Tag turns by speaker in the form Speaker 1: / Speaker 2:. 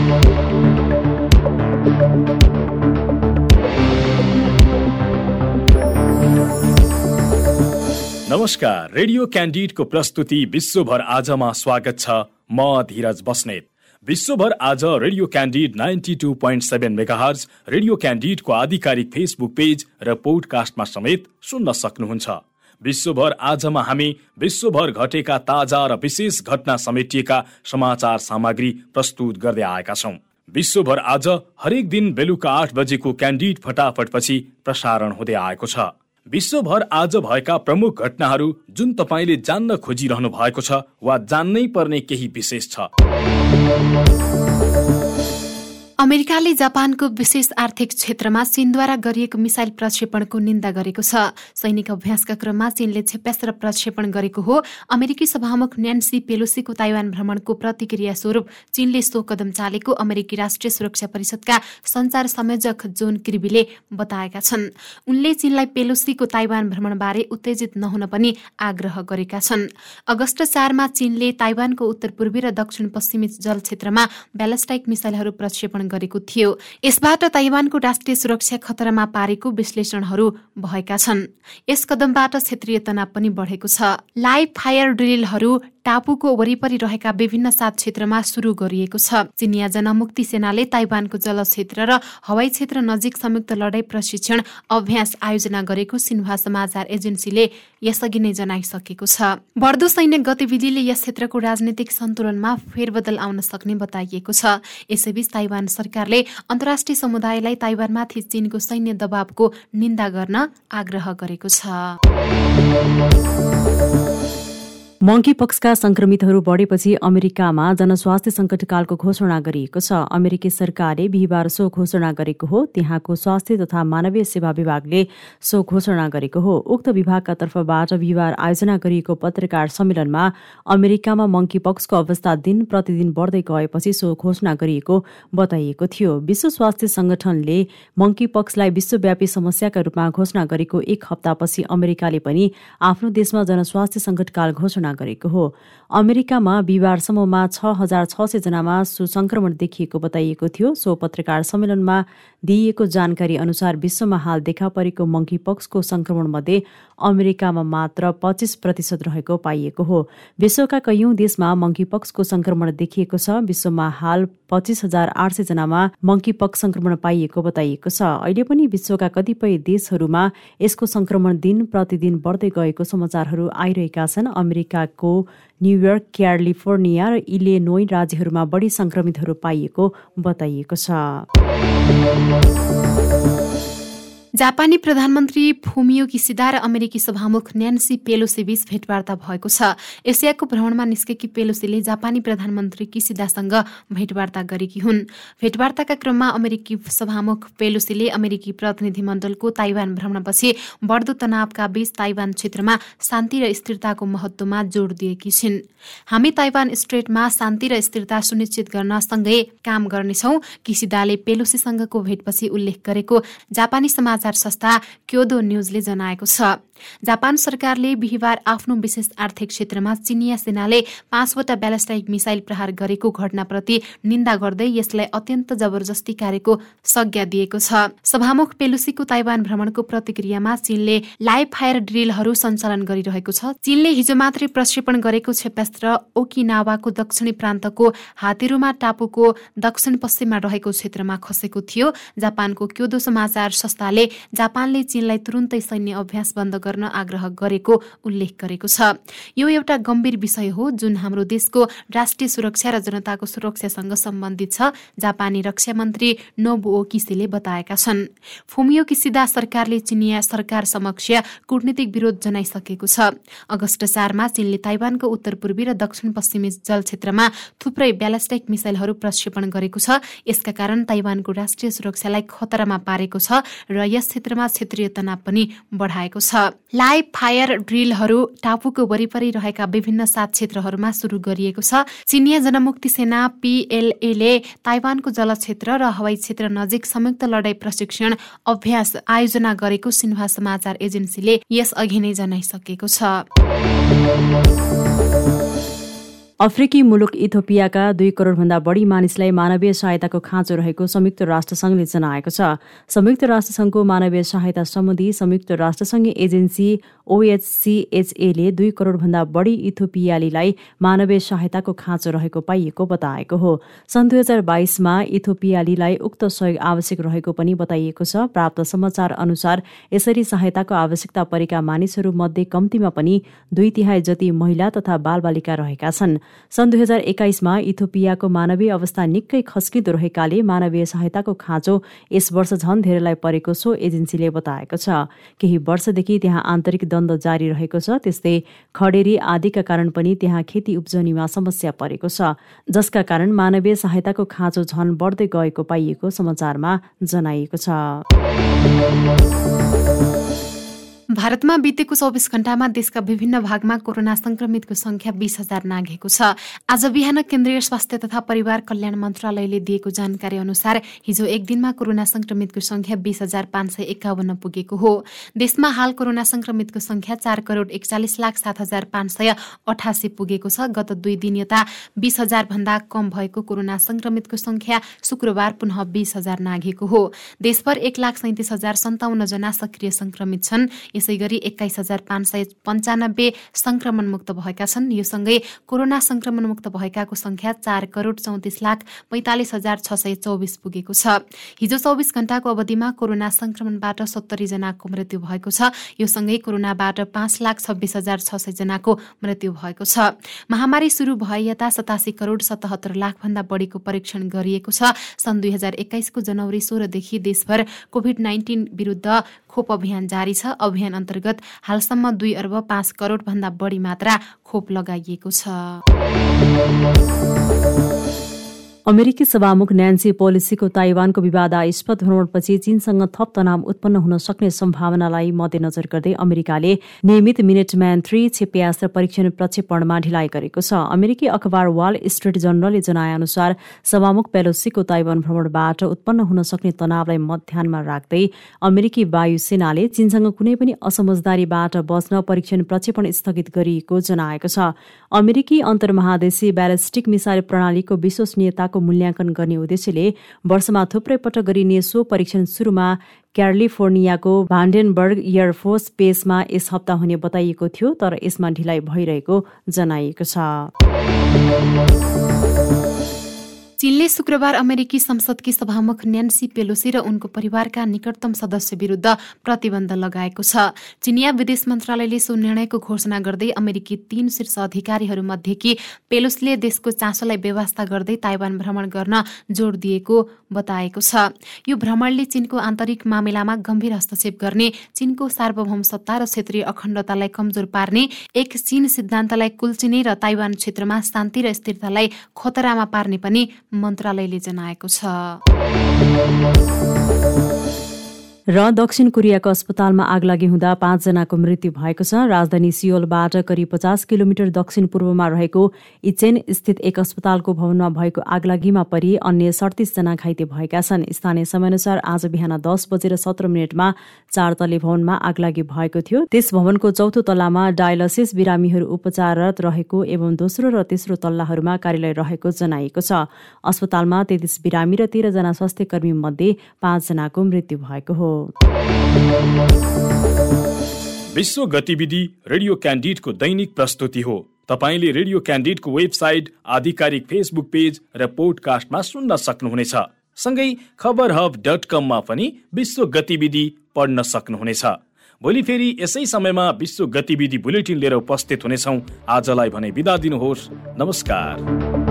Speaker 1: नमस्कार, रेडियो क्यान्डिडको प्रस्तुति विश्वभर आजमा स्वागत छ। म धीरज बस्नेत। विश्वभर आज रेडियो क्यान्डिड 92.7 मेगाहर्ज रेडियो क्यान्डिडको आधिकारिक फेसबुक पेज र पोडकास्टमा समेत सुन्न सक्नुहुन्छ। विश्वभर आजमा हामी विश्वभर घटेका ताजा र विशेष घटना समेटिएका समाचार सामग्री प्रस्तुत गर्दै आएका छौं। विश्वभर आज हरेक दिन बेलुका 8 बजेको क्यान्डिड फटाफटपछि प्रसारण हुँदै आएको छ। विश्वभर आज भएका प्रमुख घटनाहरू जुन तपाईले जान्न खोजिरहनु भएको छ वा जान्नै पर्ने केही विशेष छ।
Speaker 2: अमेरिकाले जापानको विशेष आर्थिक क्षेत्रमा चीनद्वारा गरिएको मिसाइल प्रक्षेपणको निन्दा गरेको छ। सैनिक अभ्यासका क्रममा चीनले क्षेप्यास्त्र प्रक्षेपण गरेको हो। अमेरिकी सभामुख न्यान्सी पेलोसीको ताइवान भ्रमणको प्रतिक्रिया स्वरूप चीनले सो कदम चालेको अमेरिकी राष्ट्रिय सुरक्षा परिषदका सञ्चार संयोजक जोन किर्बीले बताएका छन्। उनले चीनलाई पेलोसीको ताइवान भ्रमणबारे उत्तेजित नहुन पनि आग्रह गरेका छन्। अगस्त 4 मा चीनले ताइवानको उत्तरपूर्वी र दक्षिण पश्चिमी जल क्षेत्रमा ब्यालिस्टिक मिसाइलहरू प्रक्षेपण गरेको थियो। यसबाट ताइवानको राष्ट्रिय सुरक्षा खतरामा पारेको विश्लेषणहरू भएका छन्। यस कदमबाट क्षेत्रीय तनाव पनि बढेको छ। लाइभ फायर ड्रिलहरू टापुको वरिपरि रहेका विभिन्न 7 क्षेत्रमा सुरु गरिएको छ। चिनिया जनमुक्ति सेनाले ताइवानको जल क्षेत्र र हवाई क्षेत्र नजिक संयुक्त लडाईँ प्रशिक्षण अभ्यास आयोजना गरेको सिन्हुवा समाचार एजेन्सीले यसअघि नै जनाइसकेको छ। बढ्दो सैन्य गतिविधिले यस क्षेत्रको राजनीतिक सन्तुलनमा फेरबदल आउन सक्ने बताइएको छ। यसैबीच ताइवान सरकारले अन्तर्राष्ट्रिय समुदायलाई ताइवानमाथि चीनको सैन्य दबावको निन्दा गर्न आग्रह गरेको छ।
Speaker 3: मंकीपक्सका संक्रमितहरू बढेपछि अमेरिकामा जनस्वास्थ्य सङ्कटकालको घोषणा गरिएको छ। अमेरिकी सरकारले बिहिबार सो घोषणा गरेको हो। त्यहाँको स्वास्थ्य तथा मानवीय सेवा विभागले सो घोषणा गरेको हो। उक्त विभागका तर्फबाट बिहिबार आयोजना गरिएको पत्रकार सम्मेलनमा अमेरिकामा मंकीपक्सको अवस्था दिन प्रतिदिन बढ्दै गएपछि सो घोषणा गरिएको बताइएको थियो। विश्व स्वास्थ्य संगठनले मंकीपक्सलाई विश्वव्यापी समस्याका रूपमा घोषणा गरेको 1 हप्तापछि अमेरिकाले पनि आफ्नो देशमा जनस्वास्थ्य सङ्कटकाल घोषणा गरेको हो। अमेरिकामा बिहिबारसम्ममा 6,600 जनामा संक्रमण देखिएको बताइएको थियो। सो पत्रकार सम्मेलनमा दिइएको जानकारी अनुसार विश्वमा हाल देखा परेको मंकीपक्सको संक्रमणमध्ये अमेरिकामा मात्र 25% रहेको पाइएको हो। विश्वका कैयौं देशमा मंकीपक्सको संक्रमण देखिएको छ। विश्वमा हाल 25,800 जनामा मंकीपक्स संक्रमण पाइएको बताइएको छ। अहिले पनि विश्वका कतिपय देशहरूमा यसको संक्रमण दिन प्रतिदिन बढ्दै गएको समाचारहरू आइरहेका छन्। अमेरिकाको न्युयोर्क, क्यालिफोर्निया र इलिनोइ राज्यहरूमा बढी संक्रमितहरू पाइएको बताइएको छ।
Speaker 2: जापानी प्रधानमन्त्री फुमियो किसिदा र अमेरिकी सभामुख न्यान्सी पेलोसी बीच भेटवार्ता भएको छ। एसियाको भ्रमणमा निस्केकी पेलोसीले जापानी प्रधानमन्त्री किसिदासँग भेटवार्ता गरेकी हुन्। भेटवार्ताका क्रममा अमेरिकी सभामुख पेलोसीले अमेरिकी प्रतिनिधिमण्डलको ताइवान भ्रमणपछि बढ्दो तनावका बीच ताइवान क्षेत्रमा शान्ति र स्थिरताको महत्त्वमा जोड दिएकी छिन्। हामी ताइवान स्ट्रेटमा शान्ति र स्थिरता सुनिश्चित गर्न सँगै काम गर्नेछौँ, किसिदाले पेलोसीसँगको भेटपछि उल्लेख गरेको जापानी समाचार संस्था क्योदो न्यूजले जनाएको छ। जापान सरकारले बिहिबार आफ्नो विशेष आर्थिक क्षेत्रमा चिनिया सेनाले 5 वटा ब्यालिस्टिक मिसाइल प्रहार गरेको घटनाप्रति निन्दा गर्दै यसलाई अत्यन्त जबरजस्ती कार्यको संज्ञा दिएको छ। सभामुख पेलोसीको ताइवान भ्रमणको प्रतिक्रियामा चीनले लाइभ फायर ड्रिलहरू सञ्चालन गरिरहेको छ। चीनले हिजो मात्रै प्रक्षेपण गरेको क्षेप्यास्त्र ओकिनावाको दक्षिणी प्रान्तको हातेरुमा टापुको दक्षिण पश्चिममा रहेको क्षेत्रमा खसेको थियो। जापानको क्योदो समाचार संस्थाले जापानले चीनलाई तुरुन्तै सैन्य अभ्यास बन्द गर्न आग्रह गरेको उल्लेख गरेको छ। यो एउटा गम्भीर विषय हो जुन हाम्रो देशको राष्ट्रिय सुरक्षा र जनताको सुरक्षासँग सम्बन्धित छ, जापानी रक्षा मन्त्री नोबुओ किसीले बताएका छन्। फुमियो किसिदा सरकारले चिनिया सरकार समक्ष कूटनीतिक विरोध जनाइसकेको छ। अगस्त 4 मा चीनले ताइवानको उत्तरपूर्वी र दक्षिण पश्चिमी जल क्षेत्रमा थुप्रै ब्यालिस्टिक मिसाइलहरू प्रक्षेपण गरेको छ। यसका कारण ताइवानको राष्ट्रिय सुरक्षालाई खतरामा पारेको छ र यस क्षेत्रमा क्षेत्रीय तनाव पनि बढाएको छ। लाइभ फायर ड्रिलहरू टापुको वरिपरि रहेका विभिन्न 7 क्षेत्रहरूमा सुरु गरिएको छ। चिनिया जनमुक्ति सेना PLA ताइवानको जलक्षेत्र र हवाई क्षेत्र नजिक संयुक्त लडाईँ प्रशिक्षण अभ्यास आयोजना गरेको सिन्हुवा समाचार एजेन्सीले यसअघि नै जनाइसकेको छ।
Speaker 3: अफ्रिकी मुलुक इथियोपियाका 2 करोडभन्दा बढी मानिसलाई मानवीय सहायताको खाँचो रहेको संयुक्त राष्ट्रसङ्घले जनाएको छ। संयुक्त राष्ट्रसङ्घको मानवीय सहायता सम्बन्धी संयुक्त राष्ट्रसङ्घीय एजेन्सी OHCHA ले 2 करोडभन्दा बढी इथियोपियालीलाई मानवीय सहायताको खाँचो रहेको पाइएको बताएको हो। सन् 2022मा इथियोपियालीलाई उक्त सहयोग आवश्यक रहेको पनि बताइएको छ। प्राप्त समाचार अनुसार यसरी सहायताको आवश्यकता परेका मानिसहरू मध्ये कम्तीमा पनि 2/3 जति महिला तथा बालबालिका रहेका छन्। सन् 2021मा इथियोपियाको मानवीय अवस्था निकै खस्किँदो रहेकाले मानवीय सहायताको खाँचो यस वर्ष झन धेरैलाई परेको सो एजेन्सीले बताएको छ। केही वर्षदेखि त्यहाँ आन्तरिक द्वन्द्व जारी रहेको छ। त्यस्तै खडेरी आदिका कारण पनि त्यहाँ खेती उब्जनीमा समस्या परेको छ, जसका कारण मानवीय सहायताको खाँचो झन बढ्दै गएको पाइएको समाचारमा जनाइएको छ।
Speaker 2: भारतमा बितेको 24 घण्टामा देशका विभिन्न भागमा कोरोना संक्रमितको संख्या 20,000 नाघेको छ। आज बिहान केन्द्रीय स्वास्थ्य तथा परिवार कल्याण मन्त्रालयले दिएको जानकारी अनुसार हिजो एक दिनमा कोरोना संक्रमितको संख्या 20,551 पुगेको हो। देशमा हाल कोरोना संक्रमितको संख्या 4,41,07,588 पुगेको छ। गत 2 दिन यता 20,000 भन्दा कम भएको कोरोना संक्रमितको संख्या शुक्रबार पुनः 20,000 नाघेको हो। देशभर 1,37,057 जना सक्रिय संक्रमित छन्। यसैगरी 21,595 संक्रमणमुक्त भएका छन्। यो सँगै कोरोना संक्रमणमुक्त भएकाको संख्या 4,34,45,624 पुगेको छ। हिजो 24 घण्टाको अवधिमा कोरोना संक्रमणबाट 70 जनाको मृत्यु भएको छ। यो सँगै कोरोनाबाट 5,26,600 जनाको मृत्यु भएको छ। महामारी सुरु भए यता 87,77,00,000 भन्दा बढीको परीक्षण गरिएको छ। सन् 2021 को जनवरी 16 देखि देशभर कोभिड-19 विरुद्ध खोप अभियान जारी छ। अभियान अन्तर्गत हालसम्म 2 अर्ब 5 करोड भन्दा बढी मात्रा खोप लगाइएको छ।
Speaker 3: अमेरिकी सभामुख न्यान्सी पेलोसीको ताइवानको विवादास्पद भ्रमणपछि चीनसँग थप तनाव उत्पन्न हुन सक्ने सम्भावनालाई मध्यनजर गर्दै अमेरिकाले नियमित मिनेटम्यान 3 क्षेप्यास्त्र परीक्षण प्रक्षेपणमा ढिलाइ गरेको छ। अमेरिकी अखबार वाल स्ट्रिट जर्नलले जनाएअनुसार सभामुख पेलोसीको ताइवान भ्रमणबाट उत्पन्न हुन सक्ने तनावलाई ध्यानमा राख्दै अमेरिकी वायुसेनाले चीनसँग कुनै पनि असमझदारीबाट बच्न परीक्षण प्रक्षेपण स्थगित गरिएको जनाएको छ। अमेरिकी अन्तर्महादेशीय ब्यालिस्टिक मिसाइल प्रणालीको विश्वसनीयता मूल्याङ्कन गर्ने उद्देश्यले वर्षमा थुप्रै पटक गरिने सो परीक्षण सुरुमा क्यालिफोर्नियाको भान्डेनबर्ग एयरफोर्स बेसमा यस हप्ता हुने बताइएको थियो, तर यसमा ढिलाइ भइरहेको जनाइएको छ।
Speaker 2: चीनले शुक्रबार अमेरिकी संसदकी सभामुख न्यान्सी पेलोसी र उनको परिवारका निकटतम सदस्य विरुद्ध प्रतिबन्ध लगाएको छ। चिनिया विदेश मन्त्रालयले सो निर्णयको घोषणा गर्दै अमेरिकी 3 शीर्ष अधिकारीहरूमध्येकी पेलोसीले देशको चासोलाई बेवास्ता गर्दै ताइवान भ्रमण गर्न जोड दिएको बताएको छ। यो भ्रमणले चीनको आन्तरिक मामिलामा गम्भीर हस्तक्षेप गर्ने, चीनको सार्वभौम सत्ता र क्षेत्रीय अखण्डतालाई कमजोर पार्ने, एक चीन सिद्धान्तलाई कुल्चिने र ताइवान क्षेत्रमा शान्ति र स्थिरतालाई खतरामा पार्ने पनि मन्त्रालयले जनाएको छ।
Speaker 3: र दक्षिण कोरियाको अस्पतालमा आगलागी हुँदा 5 जनाको मृत्यु भएको छ। राजधानी सियोलबाट करिब 50 किलोमिटर दक्षिण पूर्वमा रहेको इचेन स्थित एक अस्पतालको भवनमा भएको आगलागीमा परि अन्य 37 जना घाइते भएका छन्। स्थानीय समयअनुसार आज बिहान 10:17 4 तल्ले भवनमा आगलागी भएको थियो। त्यस भवनको चौथो तल्लामा डायलिसिस बिरामीहरू उपचाररत रहेको एवं दोस्रो र तेस्रो तल्लाहरूमा कार्यालय रहेको जनाइएको छ। अस्पतालमा 33 बिरामी र 13 जना स्वास्थ्य कर्मी मध्ये 5 जनाको मृत्यु भएको हो।
Speaker 1: विश्व गतिविधि रेडियो क्यान्डिडको दैनिक प्रस्तुति हो। तपाईले रेडियो क्यान्डिडको वेबसाइट, आधिकारिक फेसबुक पेज र पोडकास्टमा सुन्न सक्नुहुनेछ। सँगै खबरहब.com मा पनि विश्व गतिविधि पढ्न सक्नुहुनेछ। भोलि फेरि यसै समयमा विश्व गतिविधि बुलेटिन लिएर उपस्थित हुनेछौँ। आजलाई भने बिदा दिनुहोस्। नमस्कार।